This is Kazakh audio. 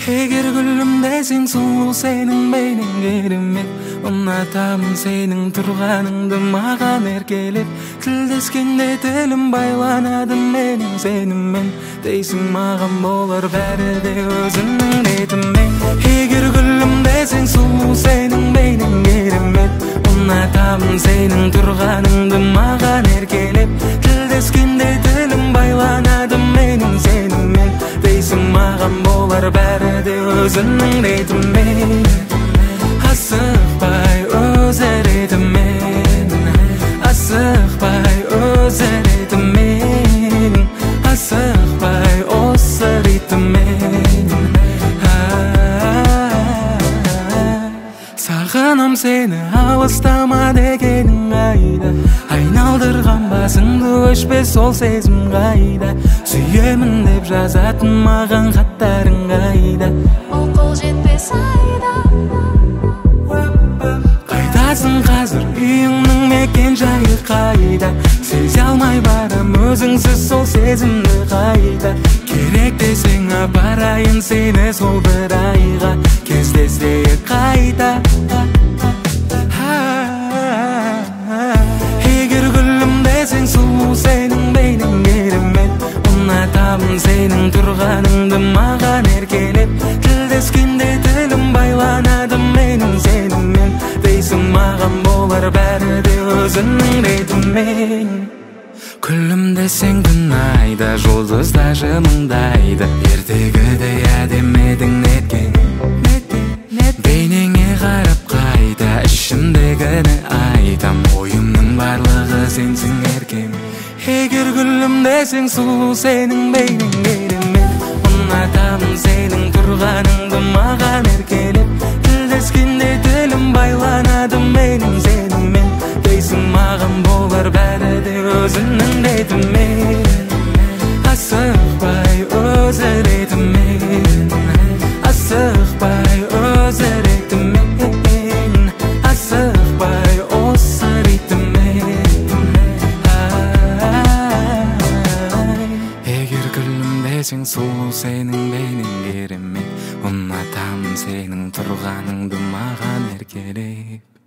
Эгер күлүмдө сен сулуу, сенин бейнең керемет. Унатамын сенин турганыңды маған эркелеп. Тилдескенде тилим байланады менин сенинмен. Дейсиң маған болор бәрі де өзүңнүң ретимен. Эгер күлүмдө сен сулуу, сенин бейнең керемет. Унатамын сенин турганыңды маған эркелеп. Тилдескенде тилим байланады менин сенинмен. Дейсиң маған болор бәрі де өзүнүң ретимен. Асықпай өз ретимен, асықпай өз ретимен, асықпай осы ритммен. Сағынам сені, алыстама дегенің қайда? Айналдырған басыңды өшпес ол сезім қайда? Сүйемін деп жазатын маған хаттарың қайда? Ол қол жетпес айда. Қайдасың қазір, үйіңнің мекен жайы қайда? Сезе алмай барам өзіңсіз сол сезімді қайда? Керек десең апарайын сені сол бір айға, кездесейік қайта. Егер күлімде сен сұлу, сенің бейнең керемет. Ұнатамын сенің тұрғаныңды маған еркелеп. Тілдескенде тілім байланады менің сеніңмен. Дейсің маған болар бәрі де өзіңнің ретімен. Күлімде сен күн айда, жұлдызда жымыңдайды. Ертегідей әдемі едің неткен, бейнеңе қарап қайта. Ішімдегіні айтам, ойымның барлығы сенсің еркем. Егер күлімде сен сұлу, сенің бейнең керемет. Ұнатамын сенің тұрғаныңды маған еркелеп. Тілдескенде тілім байланады менің сеніңмен. Дейсің маған болар бәрі де өзіңнің ретімен. Асықпай өз ретімен, асықпай өз ретімен, асықпай осы ритммен. Егер күлімде сен сұлу, сенің бейнең керемет. Ұнатамын сенің тұрғаныңды маған еркелеп.